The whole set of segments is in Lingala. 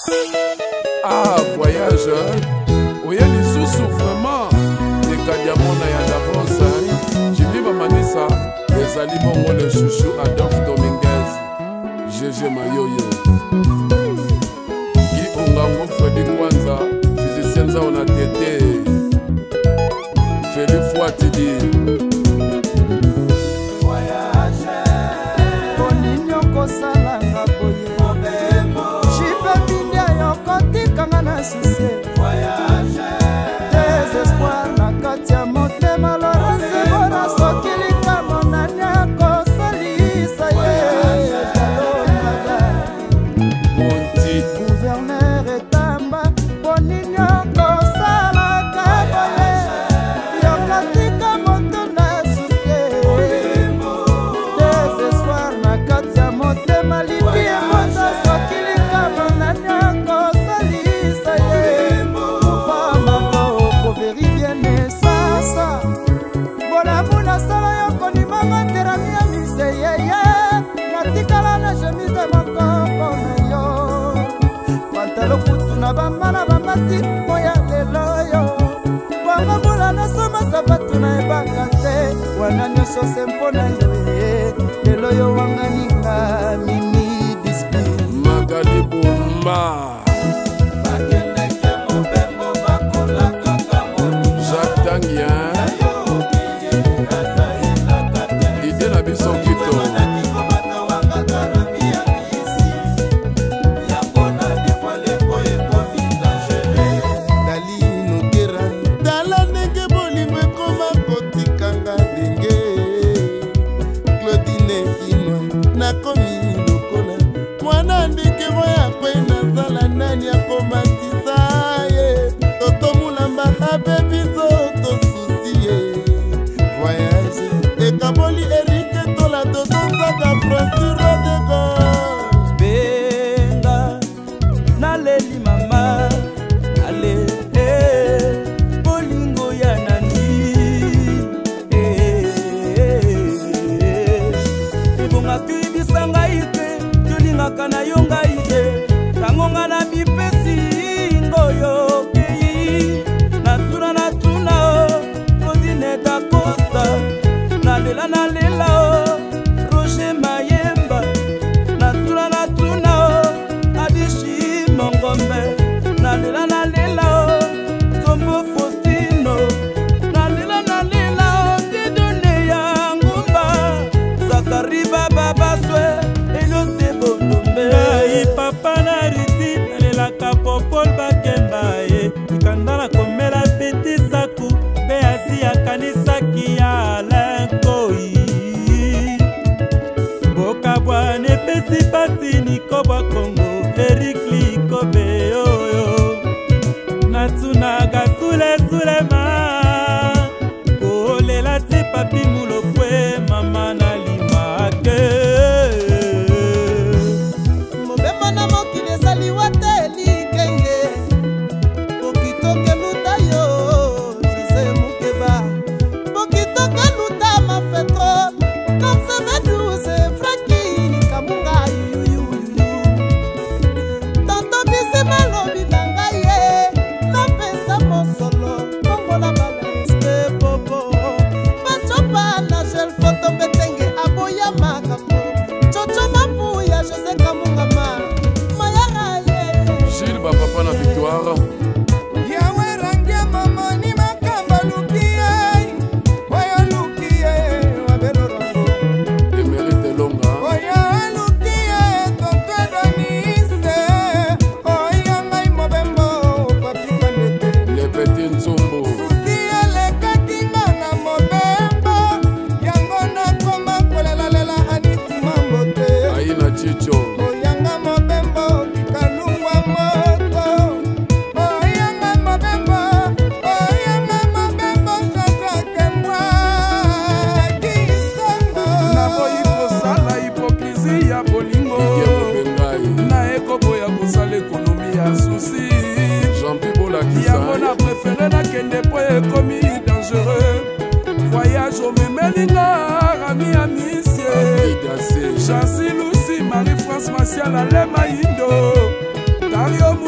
Ah, voyage, oye lisusu vraiment ekadiamona ya d'avance Jimmy Bamanisa ezali bongo le chouchou Adolphe Dominguez GG Mayoyo Guy Ongango Freddy Kwanza physicien zao na tete Feli Fouatidi Voyage Boninyo kosalanga boye Voyage Désespoir na kati ya motema Laurence Bona sokilika monani akosalisa ye Monti Gouverneur etamba Boninyo kosalaka boye Yokatika moto na susie Désespoir na kati ya motema Lidi emoto sokilika monani na bambana bamati moya lelo yo bamabula na soma sabatu na ebaka te wana nyonso se mpona yo lelo yo wanganinga mimi dispi Magali Bumba Jacques Tangien Idé na biso kito benga naleli mama ale bolingo ya nani ebonga tuyibisa ngai te tolingaka na yo ngai te tango nga na mipesi ngoyo kei natuna Claudine da Costa nalela Roger Mayemba natuna Adishi Mongombe nalela Tombo Faustino nalela Didone ya Ngumba Zakari Baba Baswe Elote Bondombe papa na riti nalelaka Popol Bakemba ikanda na komela peti saku mpe asi akanisaki ya lenkoi bokabwa nepesi pasi nikobwa Kongo Eric Likobe oyo natunaka sulema kolela ti papi mulopwe mama nalimake mobemba na mokili ezaliwa te likenge bokitoke luta yo Jose Mukeba bokitoke luta mafetro kanseveduze fraki kamunga yuyuyuyu tanto bisi malobi na ngai ye napesa mosolo bongola balespe popo bacopa na gel foto mbetenge aboya makambo coco mapuya Jose Kamungama mayara ye Gilles Bapapa na victoire yawe rangia mamoni makamba lukie oyo lukie wabelorongo Emerite Longa oyo lukie tonto Denise oyo ngai mobembo papika ndete Le Petit Nzumbu susi elekakinga na mobembo yango nakoma kolelalela Aniti Mambo te Aina Chicho oyanga mobembo kikalungwa moto oyanga mobembo Jacques Mbwa kisongo naboyi kosala hipokrisi ya bolingo na ekoboya kosala ekonomi ya susi Jean-Pierre Bolakisa yango na prefere nakende po ekomi dangereux voyage omemelinga rami ya misie Jansi Lucy Marie-France Martial Ale Maindo Dario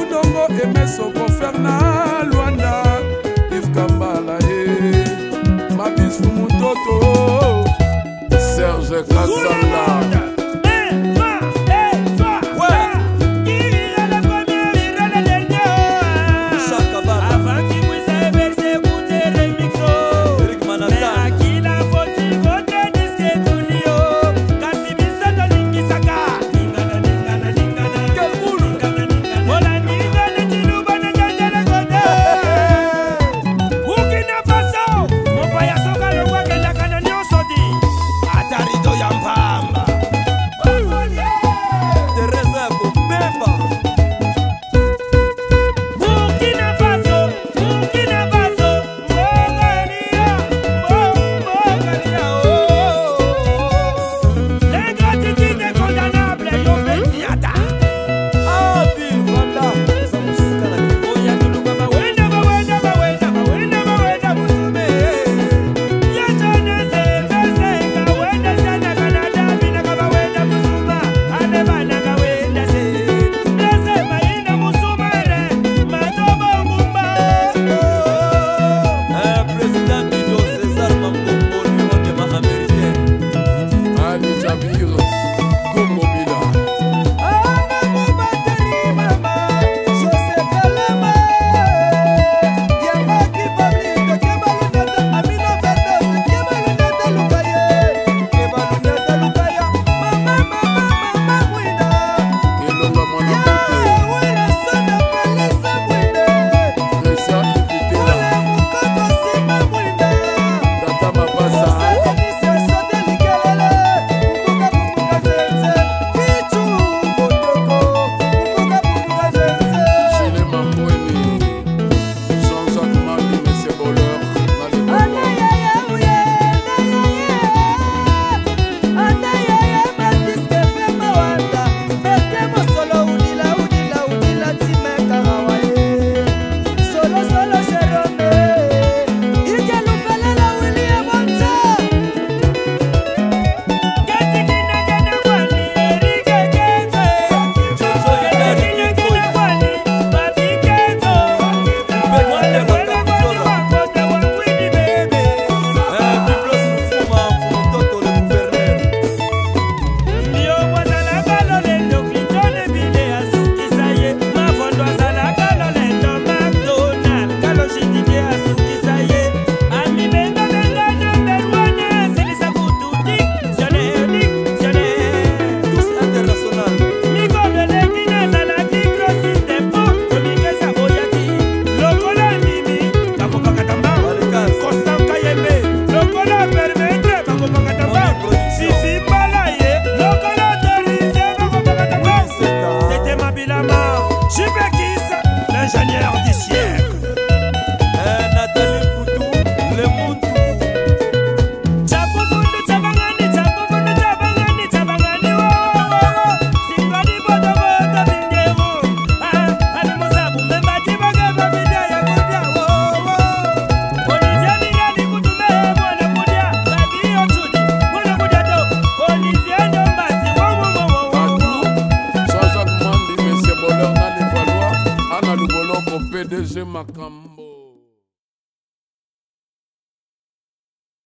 Roger Makambo.